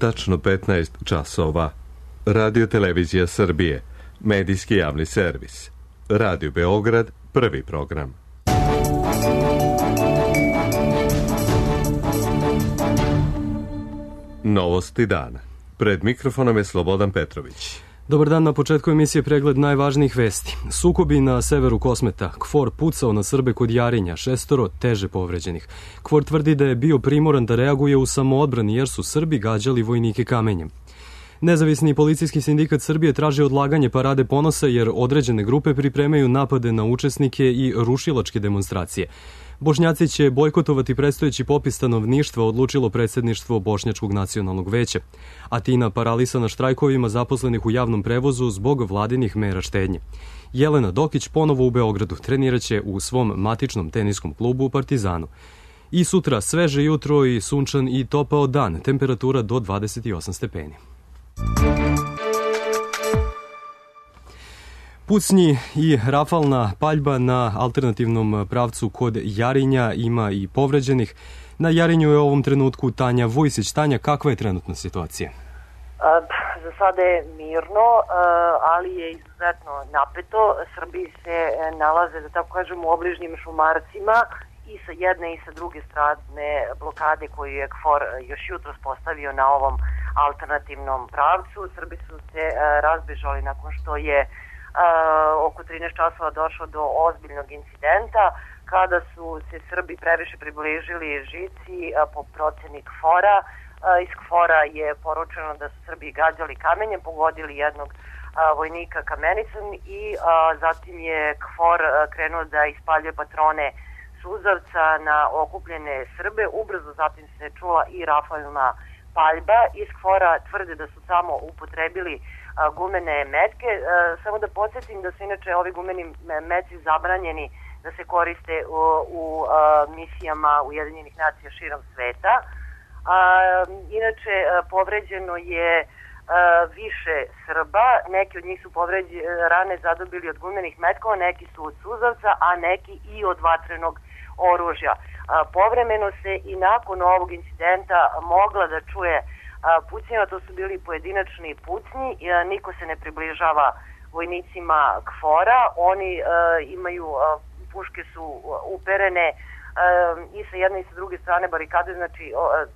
tačno 15 časova. Radio Televizija Srbije, medijski javni servis. Radio Beograd, prvi program. Novosti dana. Pred mikrofonom je Slobodan Petrović. Dobar dan, na početku emisije pregled najvažnijih vesti. Sukobi na severu Kosmeta. KFOR pucao na Srbe kod Jarinja, 6 teže povređenih. KFOR tvrdi da je bio primoran da reaguje u samoodbrani jer su Srbi gađali vojnike kamenjem. Nezavisni policijski sindikat Srbije traži odlaganje parade ponosa jer određene grupe pripremaju napade na učesnike i rušilačke demonstracije. Bošnjaci će bojkotovati predstojeći popis stanovništva, odlučilo predsjedništvo Bošnjačkog nacionalnog veća. Atina paralisana štrajkovima zaposlenih u javnom prevozu zbog vladinih mera štednje. Jelena Dokić ponovo u Beogradu treniraće u svom matičnom teniskom klubu u Partizanu. I sutra sveže jutro i sunčan i topao dan, temperatura do 28 stepeni. Pucnji i rafalna paljba na alternativnom pravcu kod Jarinja, ima i povređenih. Na Jarinju je u ovom trenutku Tanja Vujsić. Tanja, kakva je trenutna situacija? Za sada je mirno, ali je izuzetno napeto. Srbi se nalaze, da tako kažem, u obližnjim šumarcima i sa jedne i sa druge strane blokade koju je KFOR još jutros postavio na ovom alternativnom pravcu. Srbi su se razbežali nakon što je oko 13 časova došlo do ozbiljnog incidenta kada su se Srbi previše približili žici po proceni KFOR-a. Iz KFOR-a je poručeno da su Srbi gađali kamenjem, pogodili jednog vojnika kamenicom i zatim je KFOR krenuo da ispaljuje patrone suzavca na okupljene Srbe. Ubrzo zatim se čula i rafalna paljba. Iz KFOR-a tvrde da su samo upotrebili gumene metke. Samo da podsjetim da su inače ovi gumeni metci zabranjeni da se koriste u misijama Ujedinjenih nacija širom sveta. Inače, povređeno je više Srba. Neki od njih su rane zadobili od gumenih metkova, neki su od suzavca, a neki i od vatrenog oružja. Povremeno se i nakon ovog incidenta mogla da čuje pucnjeva, to su bili pojedinačni pucnji, niko se ne približava vojnicima KFOR-a, oni imaju, puške su uperene i sa jedne i sa druge strane barikade, znači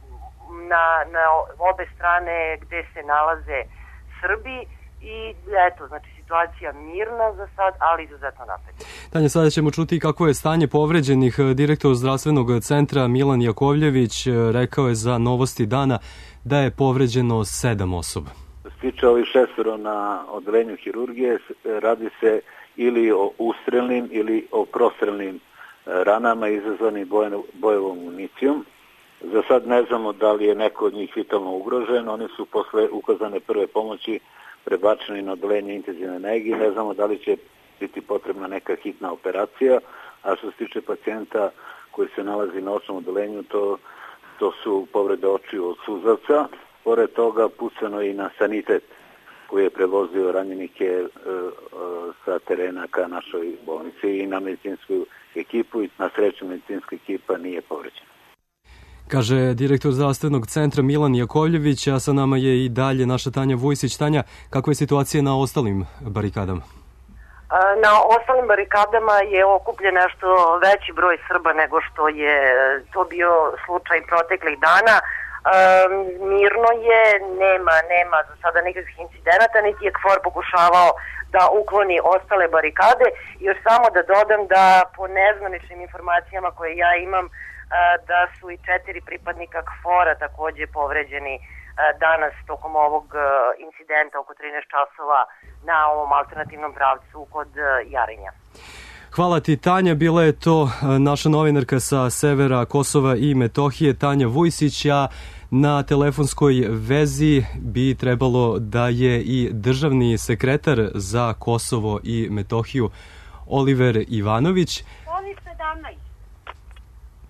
na obe strane gde se nalaze Srbi i eto, znači situacija mirna za sad, ali izuzetno napeta. Tanja, sada ćemo čuti kako je stanje povređenih. Direktor zdravstvenog centra Milan Jakovljević rekao je za Novosti dana da je povređeno 7 osoba. Što se tiče ovih 6 na odeljenju hirurgije, radi se ili o ustrelnim ili o prostrelnim ranama izazvanim bojevom municijom. Za sad ne znamo da li je neko od njih vitalno ugrožen. Oni su posle ukazane prve pomoći prebačeni na odeljenje intenzivne nege. Ne znamo da li će biti potrebna neka hitna operacija, a što se tiče pacijenta koji se nalazi na očnom odeljenju, to su povrede očiju od suzavca. Pored toga pucano i na sanitet koji je prevozio ranjenike sa terena ka našoj bolnici i na medicinsku ekipu, i na sreću medicinska ekipa nije povređena. Kaže direktor zdravstvenog centra Milan Jakovljević, a sa nama je i dalje naša Tanja Vujsić. Tanja, kakva je situacija na ostalim barikadama? Na ostalim barikadama je okupljen nešto veći broj Srba nego što je to bio slučaj proteklih dana. Mirno je, nema za sada nikakvih incidenata, niti je KFOR pokušavao da ukloni ostale barikade. Još samo da dodam da po nezvaničnim informacijama koje ja imam, da su i 4 pripadnika KFOR-a takođe povređeni danas tokom ovog incidenta oko 13 časova na ovom alternativnom pravcu kod Jarinja. Hvala ti, Tanja. Bila je to naša novinarka sa severa Kosova i Metohije, Tanja Vujsić, a na telefonskoj vezi bi trebalo da je i državni sekretar za Kosovo i Metohiju Oliver Ivanović.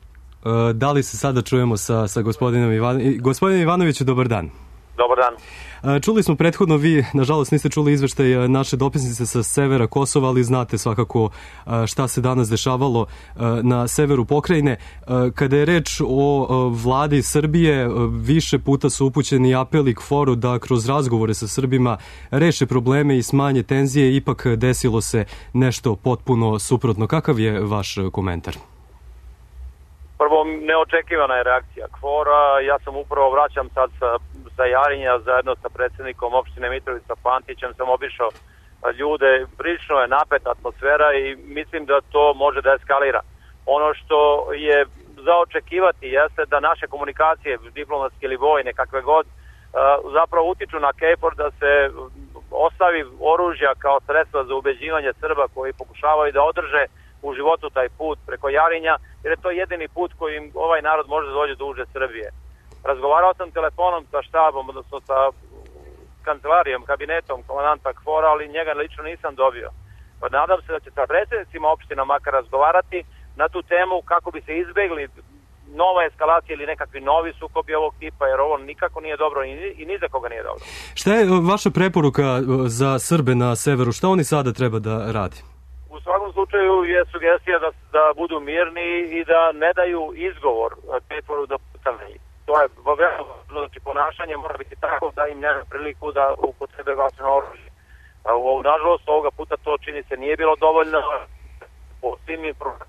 Da li se sada čujemo sa gospodinom Ivanoviću? Gospodine Ivanoviću, dobar dan. Dobar dan. Čuli smo prethodno, vi nažalost niste čuli izveštaj naše dopisnice sa severa Kosova, ali znate svakako šta se danas dešavalo na severu pokrajine. Kada je reč o vladi Srbije, više puta su upućeni apeli KFOR-u da kroz razgovore sa Srbima reše probleme i smanje tenzije, ipak desilo se nešto potpuno suprotno. Kakav je vaš komentar? Prvo, neočekivana je reakcija KFOR-a. Ja sam upravo vraćam sad sa Jarinja zajedno sa predsjednikom opštine Mitrovica Pantićem, sam obišao ljude, prilično je napeta atmosfera i mislim da to može da eskalira. Ono što je za očekivati jeste da naše komunikacije, diplomatske ili vojne, kakve god, zapravo utiču na KFOR da se ostavi oružja kao sredstva za ubeđivanje Srba koji pokušavaju da održe u životu taj put preko Jarinja, jer je to jedini put kojim ovaj narod može da dođe do uže Srbije. Razgovarao sam telefonom sa štabom, odnosno sa kancelarijom, kabinetom komandanta KFOR-a, ali njega lično nisam dobio. Pa nadam se da će sa predsjednicima opština makar razgovarati na tu temu kako bi se izbegli nova eskalacija ili nekakvi novi sukobi ovog tipa, jer ovo nikako nije dobro i ni za koga nije dobro. Šta je vaša preporuka za Srbe na severu? Šta oni sada treba da radi? U svakom slučaju je sugestija da budu mirni i da ne daju izgovor KFOR-u da pucane. To je znači ponašanje mora biti tako da im ne da priliku da upotrebe vatreno oružje. Nažalost, ovoga puta to čini se nije bilo dovoljno. Po svim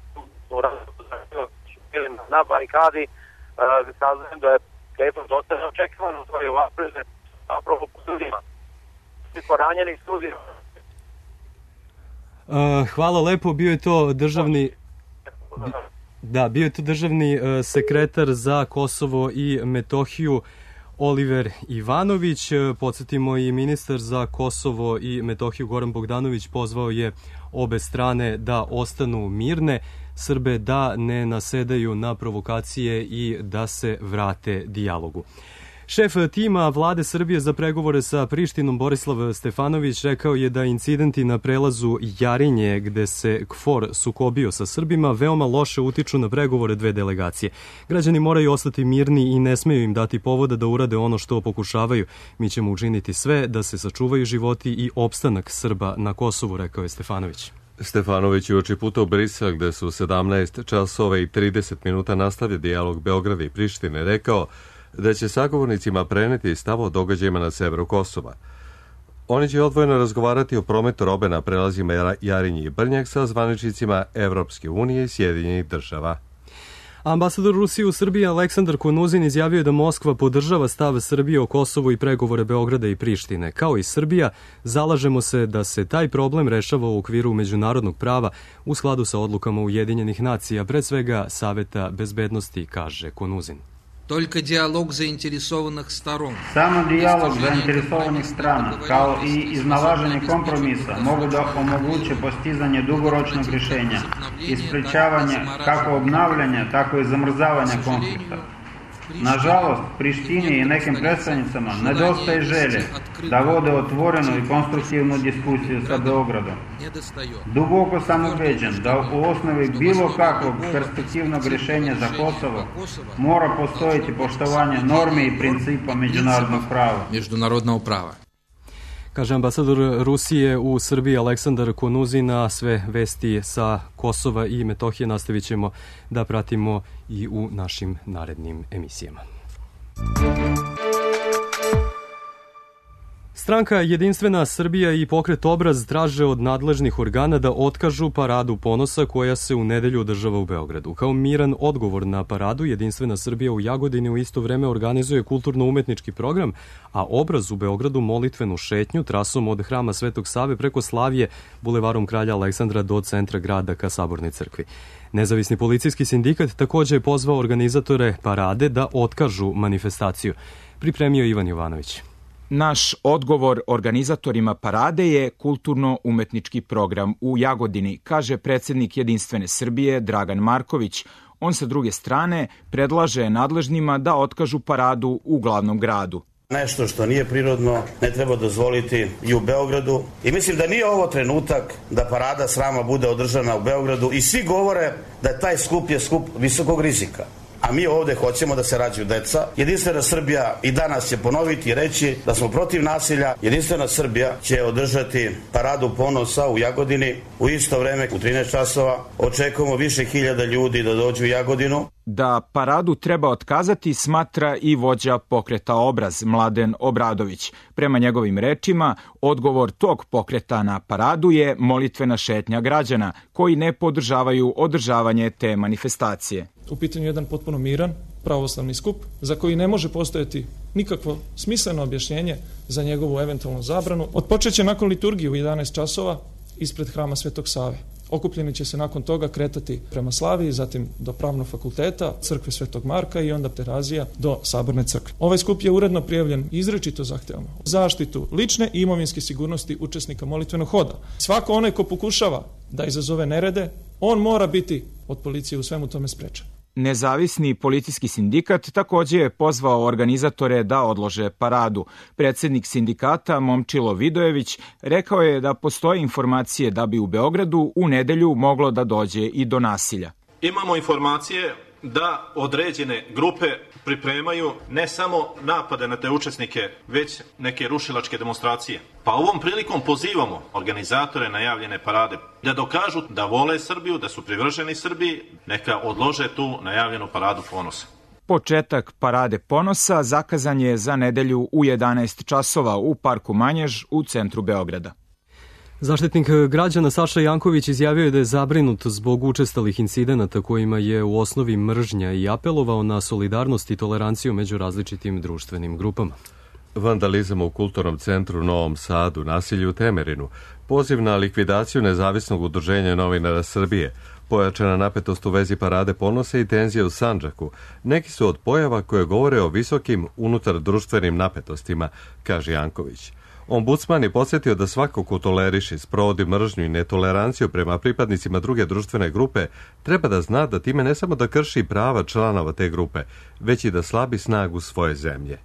na barikadi saznajem da je KFOR dosta neočekivan u svojoj vapreze zapravo po sudima. Svi poranjeni sudima. Hvala lepo, bio je to državni sekretar za Kosovo i Metohiju Oliver Ivanović. Podsjetimo, i ministar za Kosovo i Metohiju Goran Bogdanović pozvao je obe strane da ostanu mirne, Srbe da ne nasedaju na provokacije i da se vrate dijalogu. Šef tima vlade Srbije za pregovore sa Prištinom Borislav Stefanović rekao je da incidenti na prelazu Jarinje, gde se KFOR sukobio sa Srbima, veoma loše utiču na pregovore dve delegacije. Građani moraju ostati mirni i ne smeju im dati povoda da urade ono što pokušavaju. Mi ćemo učiniti sve da se sačuvaju životi i opstanak Srba na Kosovu, rekao je Stefanović. Stefanović je uoči puta u Brisel, gde su 17 časova i 30 minuta nastavlja dijalog Beograda i Prištine, rekao da će sagovornicima preneti stav o događajima na severu Kosova. Oni će odvojeno razgovarati o prometu robe na prelazima Jarinje i Brnjak sa zvaničnicima Evropske unije i Sjedinjenih država. Ambasador Rusije u Srbiji Aleksandar Konuzin izjavio da Moskva podržava stav Srbije o Kosovu i pregovore Beograda i Prištine. Kao i Srbija, zalažemo se da se taj problem rešava u okviru međunarodnog prava u skladu sa odlukama Ujedinjenih nacija, pre svega Saveta bezbednosti, kaže Konuzin. Только диалог заинтересованных сторон. Samo dijalog zainteresovanih strana, kao i iznalaženje kompromisa, mogu da omoguće postizanje dugoročnog rješenja i sprečavanje kako obnavljanja, tako i zamrzavanja konflikta. Nažalost, Prištini i nekim predstavnicama nedostaje želje da vode otvorenu i konstruktivnu diskusiju sa Beogradom. Duboko sam ubeđen da u osnovi bilo kakvog perspektivnog rješenja za Kosovo mora postojiti poštovanje normi i principa međunarodnog prava. Kaže ambasador Rusije u Srbiji Aleksandar Konuzin. A sve vesti sa Kosova i Metohije nastavit ćemo da pratimo i u našim narednim emisijama. Stranka Jedinstvena Srbija i Pokret Obraz traže od nadležnih organa da otkažu paradu ponosa koja se u nedelju održava u Beogradu. Kao miran odgovor na paradu, Jedinstvena Srbija u Jagodini u isto vreme organizuje kulturno-umetnički program, a Obraz u Beogradu molitvenu šetnju trasom od Hrama Svetog Save preko Slavije, bulevarom Kralja Aleksandra do centra grada ka Sabornoj crkvi. Nezavisni policijski sindikat takođe je pozvao organizatore parade da otkažu manifestaciju. Pripremio Ivan Jovanović. Naš odgovor organizatorima parade je kulturno-umetnički program u Jagodini, kaže predsjednik Jedinstvene Srbije Dragan Marković. On sa druge strane predlaže nadležnima da otkažu paradu u glavnom gradu. Nešto što nije prirodno ne treba dozvoliti i u Beogradu. I mislim da nije ovo trenutak da parada srama bude održana u Beogradu i svi govore da taj skup je skup visokog rizika. a mi ovde hoćemo da se rađaju deca. Jedinstvena Srbija i danas će ponoviti i reći da smo protiv nasilja. Jedinstvena Srbija će održati paradu ponosa u Jagodini u isto vreme u 13 časova. Očekujemo više hiljada ljudi da dođu u Jagodinu. Da paradu treba otkazati smatra i vođa pokreta Obraz, Mladen Obradović. Prema njegovim rečima, odgovor tog pokreta na paradu je molitvena šetnja građana koji ne podržavaju održavanje te manifestacije. U pitanju je jedan potpuno miran pravoslavni skup za koji ne može postojati nikakvo smisleno objašnjenje za njegovu eventualnu zabranu. Odpočeće nakon liturgije u 11 časova ispred hrama Svetog Save. Okupljeni će se nakon toga kretati prema Slaviji, zatim do Pravnog fakulteta, crkve Svetog Marka i onda Terazija do Saborne crkve. Ovaj skup je uredno prijavljen i izričito zahtevamo zaštitu lične i imovinske sigurnosti učesnika molitvenog hoda. Svako onaj ko pokušava da izazove nerede, on mora biti od policije u svemu tome sprečen. Nezavisni policijski sindikat takođe je pozvao organizatore da odlože paradu. Predsednik sindikata Momčilo Vidojević rekao je da postoje informacije da bi u Beogradu u nedelju moglo da dođe i do nasilja. Imamo informacije da određene grupe pripremaju ne samo napade na te učesnike, već neke rušilačke demonstracije. Pa ovom prilikom pozivamo organizatore najavljene parade da dokažu da vole Srbiju, da su privrženi Srbiji, neka odlože tu najavljenu paradu ponosa. Početak parade ponosa zakazan je za nedelju u 11 časova u Parku Manjež u centru Beograda. Zaštitnik građana Saša Janković izjavio je da je zabrinut zbog učestalih incidenata kojima je u osnovi mržnja i apelovao na solidarnost i toleranciju među različitim društvenim grupama. Vandalizam u Kulturnom centru u Novom Sadu, nasilje u Temerinu, poziv na likvidaciju nezavisnog udruženja novinara Srbije, pojačana napetost u vezi parade ponosa i tenzije u Sandžaku, neki su od pojava koje govore o visokim unutar društvenim napetostima, kaže Janković. Ombudsman je podsjetio da svako ko toleriše, sprovodi mržnju i netoleranciju prema pripadnicima druge društvene grupe treba da zna da time ne samo da krši prava članova te grupe, već i da slabi snagu svoje zemlje.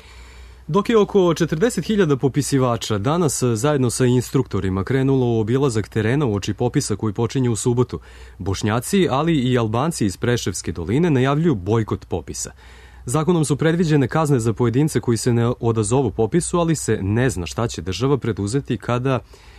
Dok je oko 40.000 popisivača danas zajedno sa instruktorima krenulo u obilazak terena uoči popisa koji počinje u subotu, Bošnjaci, ali i Albanci iz Preševske doline najavljuju bojkot popisa. Zakonom su predviđene kazne za pojedince koji se ne odazovu popisu, ali se ne zna šta će država preduzeti kada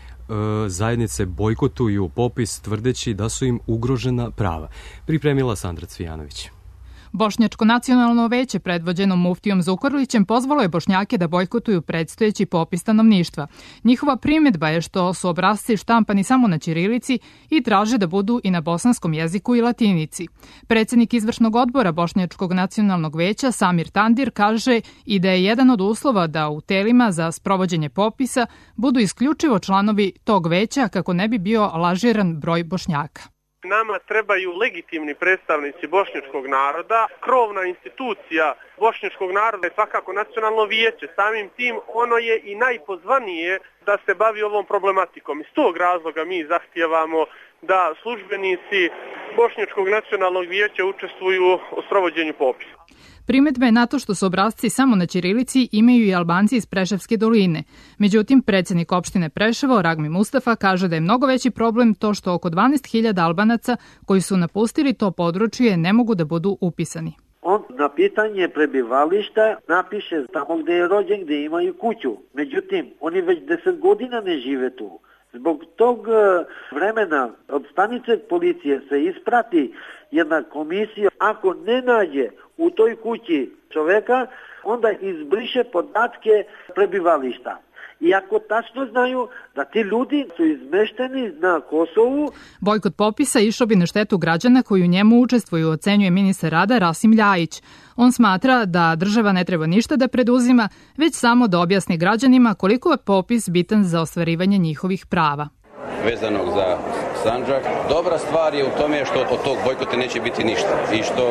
zajednice bojkotuju popis tvrdeći da su im ugrožena prava. Pripremila Sandra Cvijanović. Bošnjačko nacionalno veće predvođeno muftijom Zukorlićem pozvalo je Bošnjake da bojkotuju predstojeći popis stanovništva. Njihova primjedba je što su obrasci štampani samo na ćirilici i traže da budu i na bosanskom jeziku i latinici. Predsednik izvršnog odbora Bošnjačkog nacionalnog veća Samir Tandir kaže i da je jedan od uslova da u telima za sprovođenje popisa budu isključivo članovi tog veća kako ne bi bio lažiran broj Bošnjaka. Nama trebaju legitimni predstavnici bošnjačkog naroda. Krovna institucija bošnjačkog naroda je svakako nacionalno vijeće. Samim tim ono je i najpozvanije da se bavi ovom problematikom. Iz tog razloga mi zahtijevamo da službenici bošnjačkog nacionalnog vijeća učestvuju u sprovođenju popisa. Primedbe na to što su obrasci samo na ćirilici imaju i Albanci iz Preševske doline. Međutim, predsednik opštine Preševo, Ragmi Mustafa, kaže da je mnogo veći problem to što oko 12.000 Albanaca koji su napustili to područje ne mogu da budu upisani. On na pitanje prebivališta napiše tamo gde je rođen, gde imaju kuću. Međutim, oni već 10 godina ne žive tu. Zbog tog vremena od stanice policije se isprati jedna komisija. Ako ne nađe u toj kući čoveka, onda izbriše podatke prebivališta. I ako tačno znaju da ti ljudi su izmešteni na Kosovu... Bojkot popisa išao bi na štetu građana koji u njemu učestvuju, ocenjuje ministar rada Rasim Ljajić. On smatra da država ne treba ništa da preduzima, već samo da objasni građanima koliko je popis bitan za ostvarivanje njihovih prava. Vezanog za Sandžak. Dobra stvar je u tome što od tog bojkota neće biti ništa i što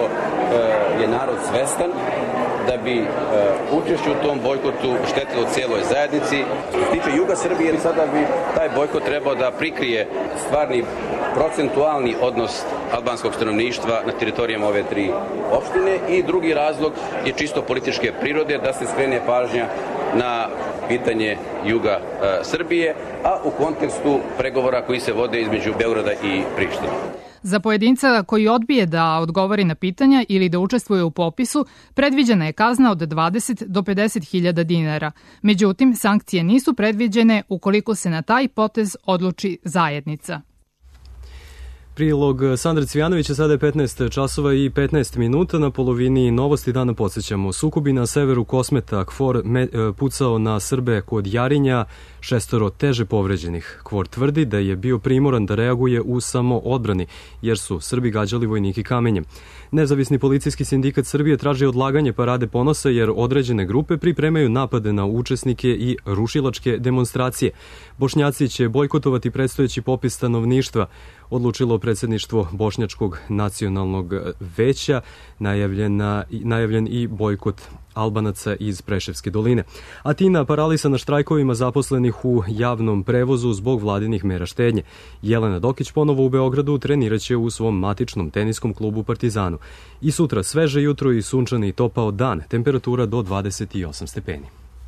je narod svestan da bi učešće u tom bojkotu štetilo cijeloj zajednici. Što se tiče juga Srbije, sada bi taj bojkot trebao da prikrije stvarni procentualni odnos albanskog stanovništva na teritorijama ove tri opštine i drugi razlog je čisto političke prirode da se skrene pažnja na pitanje juga Srbije, a u kontekstu pregovora koji se vode između Beograda i Prištine. Za pojedinca koji odbije da odgovori na pitanja ili da učestvuje u popisu, predviđena je kazna od 20 do 50.000 dinara. Međutim, sankcije nisu predviđene ukoliko se na taj potez odluči zajednica. Prilog Sandra Cvijanovića, sada je 15 časova i 15 minuta. Na polovini novosti dana podsjećamo. Sukobi na severu Kosmeta, KFOR pucao na Srbe kod Jarinja, 6 teže povređenih. KFOR tvrdi da je bio primoran da reaguje u samoodbrani, jer su Srbi gađali vojnike kamenjem. Nezavisni policijski sindikat Srbije traži odlaganje parade ponosa jer određene grupe pripremaju napade na učesnike i rušilačke demonstracije. Bošnjaci će bojkotovati predstojeći popis stanovništva, odlučilo predsjedništvo Bošnjačkog nacionalnog veća, najavljen i bojkot Albanaca iz Preševske doline. Atina paralisana štrajkovima zaposlenih u javnom prevozu zbog vladinih mera štednje. Jelena Dokić ponovo u Beogradu treniraće u svom matičnom teniskom klubu Partizanu. I sutra sveže jutro i sunčani i topao dan, temperatura do 28 stepeni.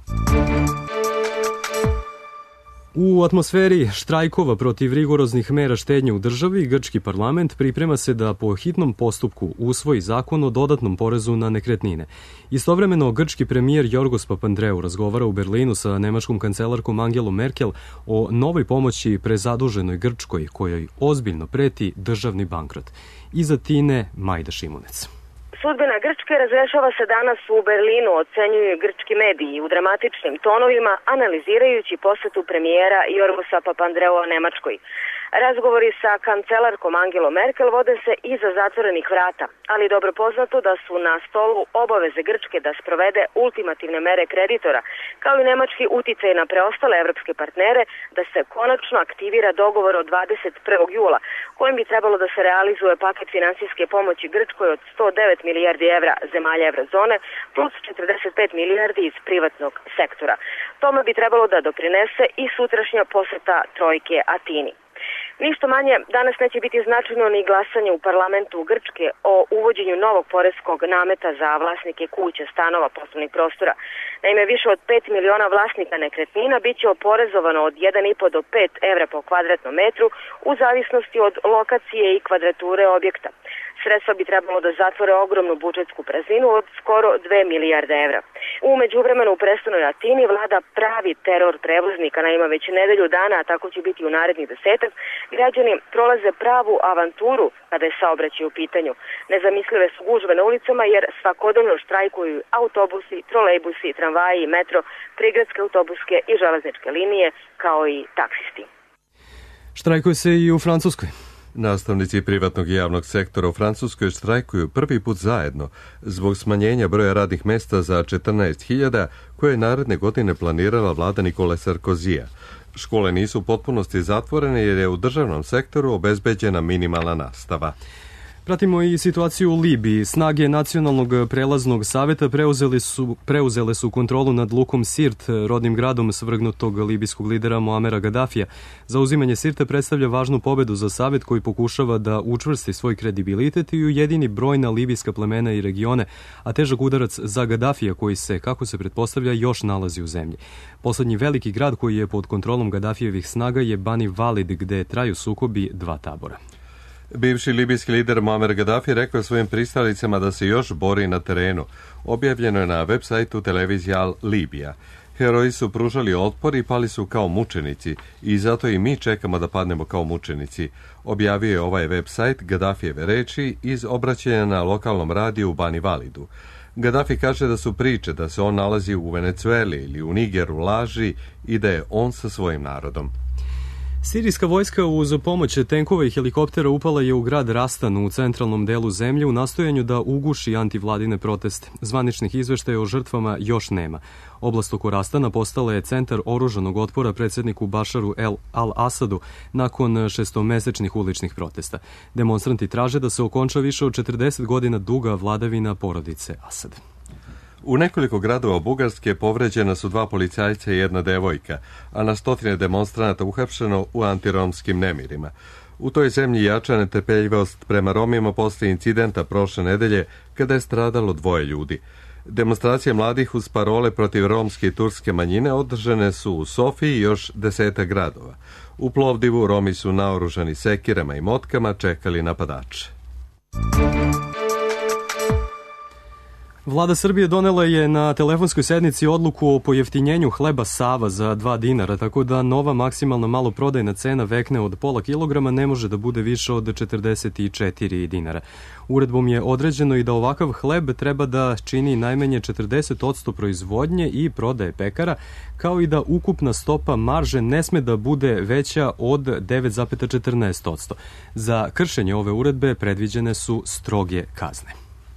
U atmosferi štrajkova protiv rigoroznih mera štednje u državi, grčki parlament priprema se da po hitnom postupku usvoji zakon o dodatnom porezu na nekretnine. Istovremeno, grčki premijer Jorgos Papandreou razgovara u Berlinu sa nemačkom kancelarkom Angelom Merkel o novoj pomoći prezaduženoj Grčkoj, kojoj ozbiljno preti državni bankrot. Iza Tine Majda Šimunec. Sudbina Grčke razrešava se danas u Berlinu, ocenjuju grčki mediji u dramatičnim tonovima, analizirajući posetu premijera Jorgosa Papandreoua Nemačkoj. Razgovori sa kancelarkom Angelom Merkel vode se iza zatvorenih vrata, ali dobro poznato da su na stolu obaveze Grčke da sprovede ultimativne mere kreditora, kao i nemački uticaj na preostale evropske partnere da se konačno aktivira dogovor od 21. jula, kojim bi trebalo da se realizuje paket finansijske pomoći Grčkoj od 109 milijardi evra zemalja evrozone plus 45 milijardi iz privatnog sektora. Tome bi trebalo da doprinese i sutrašnja poseta trojke Atini. Ništa manje, danas neće biti značajno ni glasanje u parlamentu Grčke o uvođenju novog poreskog nameta za vlasnike kuća, stanova, poslovnih prostora. Naime, više od 5 miliona vlasnika nekretnina bit će oporezovano od 1,5 do 5 evra po kvadratnom metru u zavisnosti od lokacije i kvadrature objekta. Sredstva bi trebalo da zatvore ogromnu budžetsku prazninu od skoro 2 milijarde evra. U međuvremenu u prestolnoj Atini vlada pravi teror prevoznika, naime već nedelju dana, a tako će biti u narednih 10. Građani prolaze pravu avanturu kada je saobraćaj u pitanju. Nezamislive su gužve na ulicama jer svakodnevno štrajkuju autobusi, trolejbusi, tramvaji, metro, prigradske autobuske i železničke linije, kao i taksisti. Štrajkuje se i u Francuskoj. Nastavnici privatnog i javnog sektora u Francuskoj štrajkuju prvi put zajedno zbog smanjenja broja radnih mesta za 14.000 koje je naredne godine planirala vlada Nikole Sarkozija. Škole nisu u potpunosti zatvorene jer je u državnom sektoru obezbeđena minimalna nastava. Pratimo i situaciju u Libiji. Snage Nacionalnog prelaznog saveta preuzele su kontrolu nad lukom Sirt, rodnim gradom svrgnutog libijskog lidera Muamera Gaddafija. Zauzimanje Sirta predstavlja važnu pobedu za savet koji pokušava da učvrsti svoj kredibilitet i ujedini brojna libijska plemena i regione, a težak udarac za Gaddafija koji se, kako se pretpostavlja, još nalazi u zemlji. Poslednji veliki grad koji je pod kontrolom Gaddafijevih snaga je Bani Walid, gde traju sukobi dva tabora. Bivši libijski lider Muamer Gaddafi rekao svojim pristalicama da se još bori na terenu. Objavljeno je na web sajtu televizije Al Libija. Heroji su pružali otpor i pali su kao mučenici i zato i mi čekamo da padnemo kao mučenici. Objavio je ovaj web sajt Gaddafijeve reči iz obraćanja na lokalnom radiju u Bani Walidu. Gaddafi kaže da su priče da se on nalazi u Venecueli ili u Nigeru laži i da je on sa svojim narodom. Sirijska vojska uz pomoć tenkova i helikoptera upala je u grad Rastan u centralnom delu zemlje u nastojanju da uguši antivladine proteste. Zvaničnih izveštaja o žrtvama još nema. Oblast oko Rastana postala je centar oružanog otpora predsjedniku Bašaru al-Asadu nakon šestomesečnih uličnih protesta. Demonstranti traže da se okonča više od 40 godina duga vladavina porodice Asad. U nekoliko gradova Bugarske povređena su 2 policajca i 1 devojka, a na stotine demonstranata uhapšeno u antiromskim nemirima. U toj zemlji jača netrpeljivost prema Romima posle incidenta prošle nedelje kada je stradalo 2 ljudi. Demonstracije mladih uz parole protiv romske i turske manjine održane su u Sofiji i još 10 gradova. U Plovdivu Romi su naoružani sekirama i motkama čekali napadače. Vlada Srbije donela je na telefonskoj sednici odluku o pojeftinjenju hleba Sava za 2 dinara, tako da nova maksimalna maloprodajna cena vekne od pola kilograma ne može da bude više od 44 dinara. Uredbom je određeno i da ovakav hleb treba da čini najmanje 40% proizvodnje i prodaje pekara, kao i da ukupna stopa marže ne sme da bude veća od 9,14%. Za kršenje ove uredbe predviđene su stroge kazne.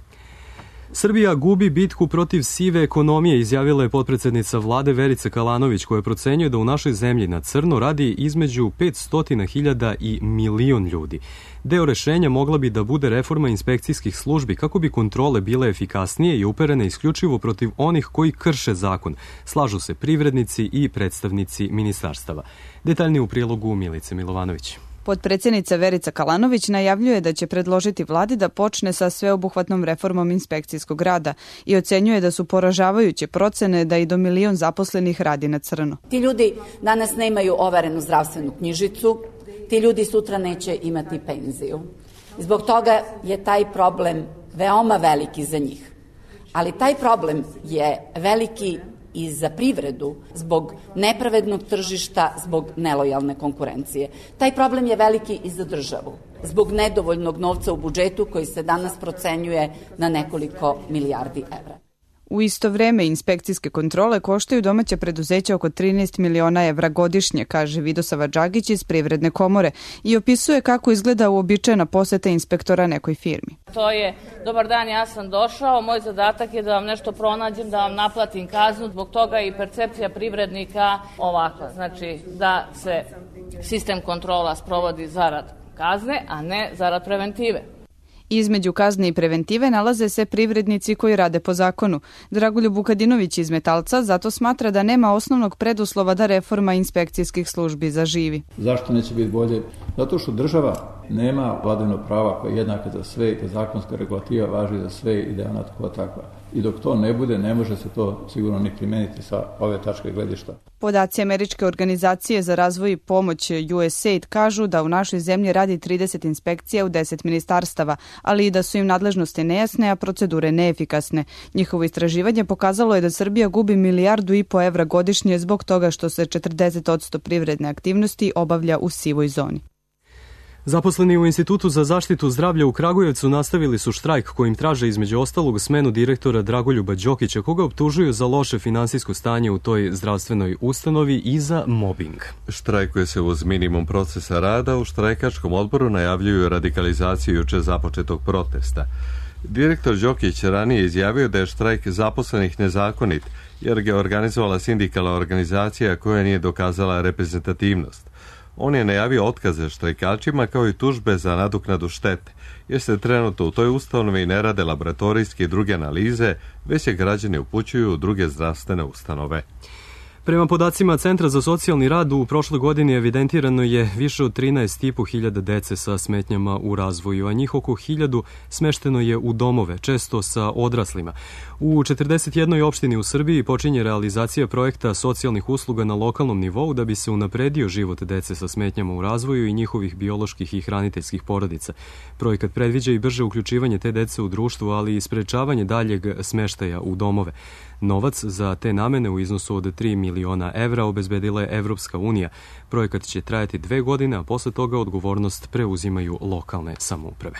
Srbija gubi bitku protiv sive ekonomije, izjavila je potpredsednica vlade Verica Kalanović, koja procenjuje da u našoj zemlji na crno radi između 500.000 i 1.000.000 ljudi. Deo rešenja mogla bi da bude reforma inspekcijskih službi kako bi kontrole bile efikasnije i uperene isključivo protiv onih koji krše zakon. Slažu se privrednici i predstavnici ministarstava. Detaljnije u prilogu Milice Milovanović. Potpredsednica Verica Kalanović najavljuje da će predložiti vladi da počne sa sveobuhvatnom reformom inspekcijskog rada i ocenjuje da su poražavajuće procene da i do 1.000.000 zaposlenih radi na crno. Ti ljudi danas nemaju overenu zdravstvenu knjižicu, ti ljudi sutra neće imati penziju. Zbog toga je taj problem veoma veliki za njih. Ali taj problem je veliki i za privredu, zbog nepravednog tržišta, zbog nelojalne konkurencije. Taj problem je veliki i za državu, zbog nedovoljnog novca u budžetu koji se danas procenjuje na nekoliko milijardi evra. U isto vreme inspekcijske kontrole koštaju domaća preduzeća oko 13 miliona evra godišnje, kaže Vidosava Đagić iz Privredne komore i opisuje kako izgleda uobičajena poseta inspektora nekoj firmi. To je, dobar dan, ja sam došao, moj zadatak je da vam nešto pronađem, da vam naplatim kaznu, zbog toga i percepcija privrednika ovakva, znači da se sistem kontrola sprovodi zarad kazne, a ne zarad preventive. Između kazne i preventive nalaze se privrednici koji rade po zakonu. Dragoljub Vukadinović iz Metalca zato smatra da nema osnovnog preduslova da reforma inspekcijskih službi zaživi. Zašto neće biti bolje? Zato što država nema vladavino prava koja je jednaka za sve i da zakonska regulativa važi za sve i da je ona takva. I dok to ne bude, ne može se to sigurno ni primeniti sa ove tačke gledišta. Podaci Američke organizacije za razvoj i pomoć USAID kažu da u našoj zemlji radi 30 inspekcija u 10 ministarstava, ali i da su im nadležnosti nejasne, a procedure neefikasne. Njihovo istraživanje pokazalo je da Srbija gubi 1,5 milijardu evra godišnje zbog toga što se 40% privredne aktivnosti obavlja u sivoj zoni. Zaposleni u Institutu za zaštitu zdravlja u Kragujevcu nastavili su štrajk kojim traže između ostalog smenu direktora Dragoljuba Đokića, koga optužuju za loše finansijsko stanje u toj zdravstvenoj ustanovi i za mobing. Štrajkuje se uz minimum procesa rada. U štrajkačkom odboru najavljuju radikalizaciju juče započetog protesta. Direktor Đokić ranije izjavio da je štrajk zaposlenih nezakonit, jer ga je organizovala sindikalna organizacija koja nije dokazala reprezentativnost. On je najavio otkaze štrajkačima kao i tužbe za nadoknadu štete, jer se trenutno u toj ustanovi ne rade laboratorijske i druge analize, već se građani upućuju u druge zdravstvene ustanove. Prema podacima Centra za socijalni rad, u prošloj godini evidentirano je više od 13.500 dece sa smetnjama u razvoju, a njih oko 1.000 smešteno je u domove, često sa odraslima. U 41 opštini u Srbiji počinje realizacija projekta socijalnih usluga na lokalnom nivou da bi se unapredio život dece sa smetnjama u razvoju i njihovih bioloških i hraniteljskih porodica. Projekat predviđa i brže uključivanje te dece u društvo, ali i sprečavanje daljeg smeštaja u domove. Novac za te namene u iznosu od 3 miliona evra obezbedila je Evropska unija. Projekat će trajati 2 godine, a posle toga odgovornost preuzimaju lokalne samouprave.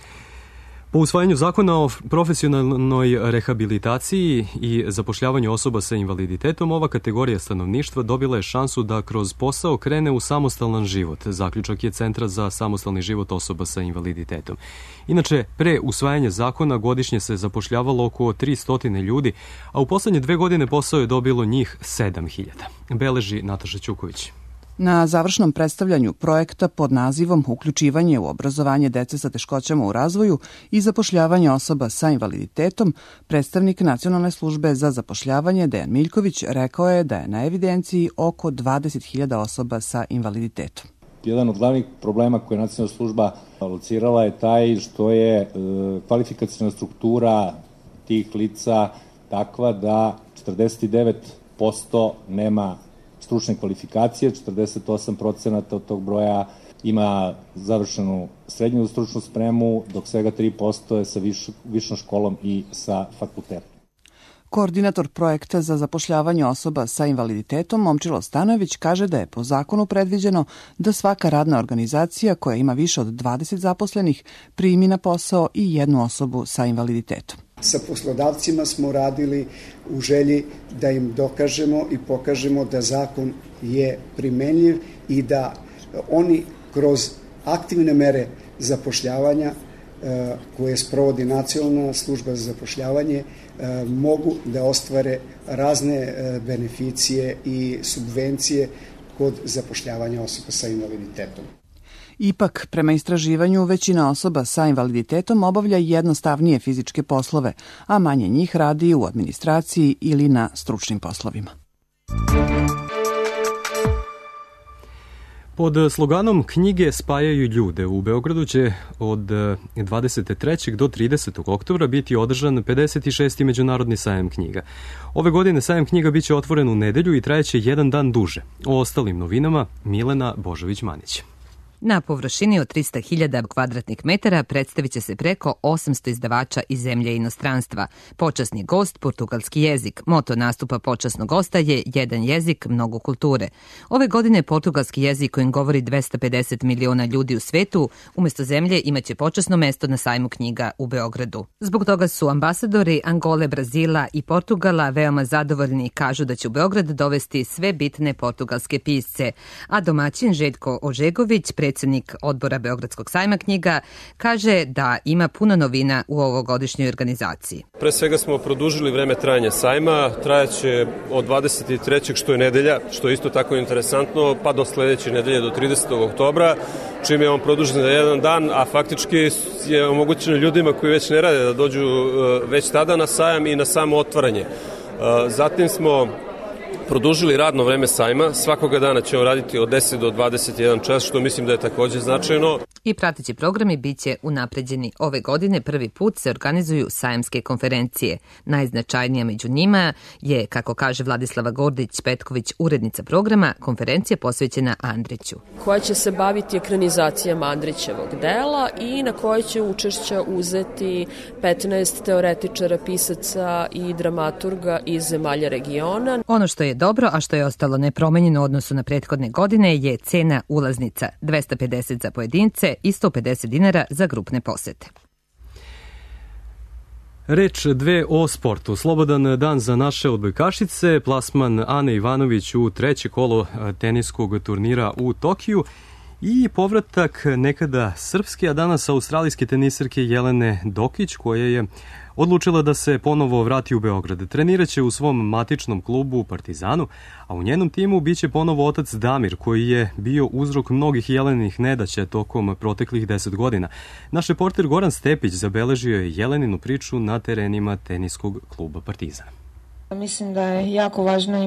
Po usvajanju zakona o profesionalnoj rehabilitaciji i zapošljavanju osoba sa invaliditetom, ova kategorija stanovništva dobila je šansu da kroz posao krene u samostalan život. Zaključak je Centra za samostalni život osoba sa invaliditetom. Inače, pre usvajanja zakona godišnje se zapošljavalo oko 300 ljudi, a u poslednje 2 godine posao je dobilo njih 7.000. Beleži Nataša Ćuković. Na završnom predstavljanju projekta pod nazivom Uključivanje u obrazovanje dece sa teškoćama u razvoju i zapošljavanje osoba sa invaliditetom, predstavnik Nacionalne službe za zapošljavanje Dejan Miljković rekao je da je na evidenciji oko 20.000 osoba sa invaliditetom. Jedan od glavnih problema koje je Nacionalna služba locirala je taj što je kvalifikacijna struktura tih lica takva da 49% nema stručne kvalifikacije, 48% od tog broja ima završenu srednju stručnu spremu, dok svega 3% je sa višom školom i sa fakultetom. Koordinator projekta za zapošljavanje osoba sa invaliditetom Momčilo Stanojević kaže da je po zakonu predviđeno da svaka radna organizacija koja ima više od 20 zaposlenih primi na posao i jednu osobu sa invaliditetom. Sa poslodavcima smo radili u želji da im dokažemo i pokažemo da zakon je primenljiv i da oni kroz aktivne mere zapošljavanja koje sprovodi Nacionalna služba za zapošljavanje mogu da ostvare razne beneficije i subvencije kod zapošljavanja osoba sa invaliditetom. Ipak, prema istraživanju, većina osoba sa invaliditetom obavlja jednostavnije fizičke poslove, a manje njih radi u administraciji ili na stručnim poslovima. Pod sloganom Knjige spajaju ljude u Beogradu će od 23. do 30. oktobra biti održan 56. Međunarodni sajam knjiga. Ove godine sajam knjiga biće otvoren u nedelju i trajeće jedan dan duže. O ostalim novinama Milena Božović-Manić. Na površini od 300.000 kvadratnih metara predstavit će se preko 800 izdavača iz zemlje i inostranstva. Počasni gost, portugalski jezik. Moto nastupa počasnog gosta je jedan jezik, mnogo kulture. Ove godine portugalski jezik kojim govori 250 miliona ljudi u svetu, umesto zemlje imaće počasno mesto na sajmu knjiga u Beogradu. Zbog toga su ambasadori Angole, Brazila i Portugala veoma zadovoljni i kažu da će u Beograd dovesti sve bitne portugalske pisce. A domaćin Željko Ožegović, predsjednik odbora Beogradskog sajma knjiga, kaže da ima puno novina u ovogodišnjoj organizaciji. Pre svega smo produžili vreme trajanja sajma, trajaće od 23. što je nedelja, što je isto tako interesantno, pa do sledeće nedelje do 30. oktobra, čim je on produžen za jedan dan, a faktički je omogućeno ljudima koji već ne rade da dođu već tada na sajam i na samo otvaranje. Zatim smo produžili radno vreme sajma, svakoga dana ćemo raditi od 10 do 21 čas, što mislim da je također značajno. I prateći programi biće unapređeni. Ove godine prvi put se organizuju sajamske konferencije. Najznačajnija među njima je, kako kaže Vladislava Gordić-Petković, urednica programa, konferencija posvećena Andriću. Koja će se baviti ekranizacijama Andrićevog dela i na kojoj će učešća uzeti 15 teoretičara, pisaca i dramaturga iz zemalja regiona. Ono što je dobro, a što je ostalo nepromenjeno u odnosu na prethodne godine, je cena ulaznica, 250 za pojedince i 150 dinara za grupne posete. Reč dve o sportu. Slobodan dan za naše odbojkašice, plasman Ane Ivanović u treće kolo teniskog turnira u Tokiju i povratak nekada srpske, a danas australijske tenisarke Jelene Dokić, koja je odlučila da se ponovo vrati u Beograd. Treniraće u svom matičnom klubu Partizanu, a u njenom timu biće ponovo otac Damir, koji je bio uzrok mnogih Jelenih nedaća tokom proteklih 10 godina. Naš reporter Goran Stepić zabeležio je Jeleninu priču na terenima teniskog kluba Partizana. Mislim da je jako važno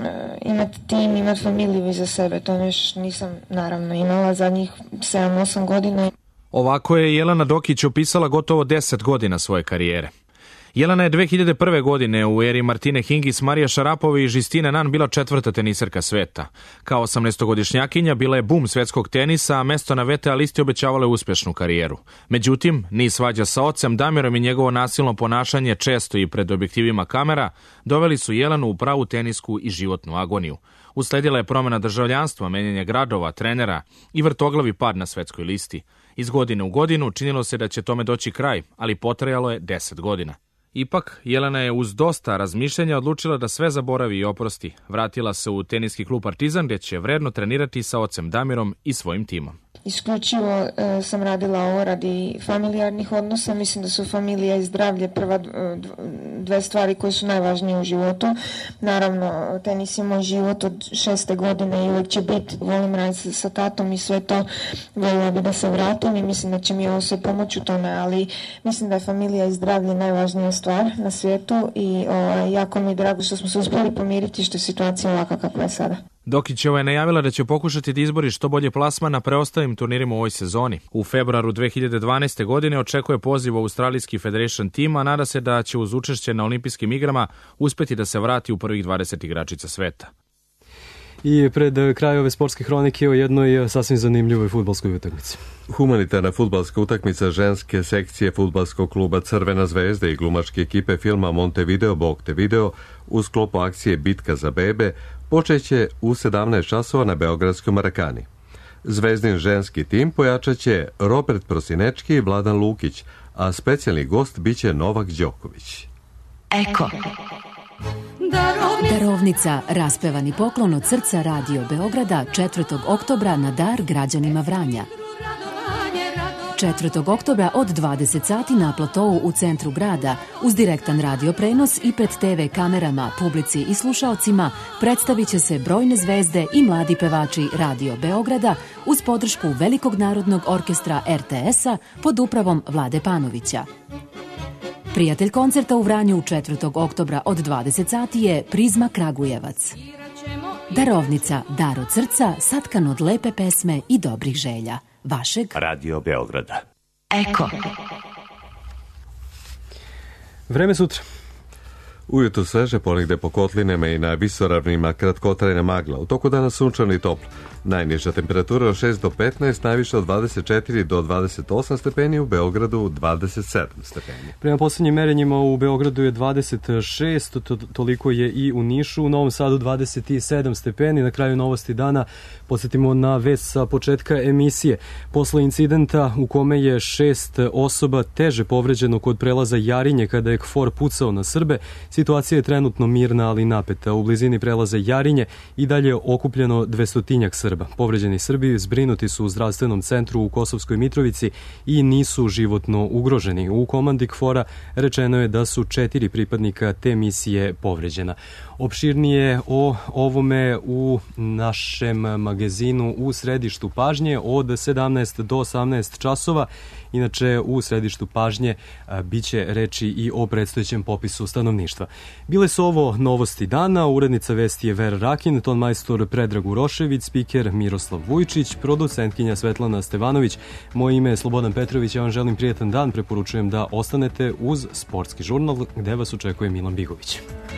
imati tim, imati familiju iza sebe. To još nisam naravno imala zadnjih 7-8 godina. Ovako je Jelena Dokić opisala gotovo 10 godina svoje karijere. Jelena je 2001. godine u eri Martine Hingis, Marija Šarapova i Žistine Nan bila četvrta tenisarka sveta. Kao 18-godišnjakinja bila je bum svetskog tenisa, a mesto na VTA listi obećavalo je uspešnu karijeru. Međutim, niz svađa sa ocem Damirom i njegovo nasilno ponašanje, često i pred objektivima kamera, doveli su Jelenu u pravu tenisku i životnu agoniju. Usledila je promjena državljanstva, menjanje gradova, trenera i vrtoglavi pad na svetskoj listi. Iz godine u godinu činilo se da će tome doći kraj, ali potrajalo je 10 godina. Ipak, Jelena je uz dosta razmišljanja odlučila da sve zaboravi i oprosti. Vratila se u teniski klub Partizan, gdje će vredno trenirati sa ocem Damirom i svojim timom. Isključivo sam radila ovo radi familijarnih odnosa. Mislim da su familija i zdravlje prva dve stvari koje su najvažnije u životu. Naravno, tenis je moj život od 6. godine i uvijek će biti. Volim raditi sa tatom i sve to. Voljela bi da se vratim i mislim da će mi ovo sve pomoći u tome, ali mislim da je familija i zdravlje najvažnija stvar na svijetu i jako mi je drago što smo se uspjeli pomiriti, što je situacija ovakva kakva je sada. Dokićeva je najavila da će pokušati da izbori što bolje plasman na preostalim turnirima u ovoj sezoni. U februaru 2012. godine očekuje poziv u Australijski Federation Team, a nada se da će uz učešće na olimpijskim igrama uspjeti da se vrati u prvih 20 igračica sveta. I pred kraj ove sportske hronike o jednoj sasvim zanimljivoj fudbalskoj utakmici. Humanitarna fudbalska utakmica ženske sekcije fudbalskog kluba Crvena zvezda i glumačke ekipe filma Montevideo Bog te video u sklopu akcije Bitka za bebe počeće u 17 časova na Beogradskoj Marakani. Zvezdin ženski tim pojačaće Robert Prosinečki i Vladan Lukić, a specijalni gost biće Novak Đoković. Eko. Darovnica, raspevani poklon od srca Radio Beograda 4. oktobra na dar građanima Vranja. 4. oktobra od 20 sati na platovu u centru grada, uz direktan radio prenos i pred TV kamerama, publici i slušaocima, predstavit će se brojne zvezde i mladi pevači Radio Beograda uz podršku Velikog narodnog orkestra RTS-a pod upravom Vlade Panovića. Prijatelj koncerta u Vranju 4. oktobra od 20 sati je Prizma Kragujevac. Darovnica, dar od srca, satkan od lepe pesme i dobrih želja. Vašeg Radio Beograda. Eko. Vreme sutra. Ujutro sveže, ponegde po kotlinama i na visoravnima kratkotrajna magla. U toku dana sunčano i toplo. Najniža temperatura od 6 do 15, najviše od 24 do 28 stepeni, u Beogradu 27 stepeni. Prema posljednjim merenjima u Beogradu je 26, toliko je i u Nišu, u Novom Sadu 27 stepeni. Na kraju novosti dana podsjetimo na vest sa početka emisije. Posle incidenta u kome je 6 osoba teže povređeno kod prelaza Jarinje kada je KFOR pucao na Srbe, situacija je trenutno mirna, ali napeta. U blizini prelaza Jarinje i dalje je okupljeno 200-tinjak Srba. Povređeni Srbi zbrinuti su u zdravstvenom centru u Kosovskoj Mitrovici i nisu životno ugroženi. U komandi KFOR-a rečeno je da su 4 pripadnika te misije povređena. Opširnije o ovome u našem magazinu u središtu pažnje od 17 do 18 časova. Inače, u središtu pažnje biće reči i o predstojećem popisu stanovništva. Bile su ovo novosti dana, urednica vesti je Vera Rakin, ton majstor Predrag Urošević, spiker Miroslav Vujčić, producentkinja Svetlana Stevanović. Moje ime je Slobodan Petrović, ja vam želim prijetan dan, preporučujem da ostanete uz Sportski žurnal gde vas očekuje Milan Bigović.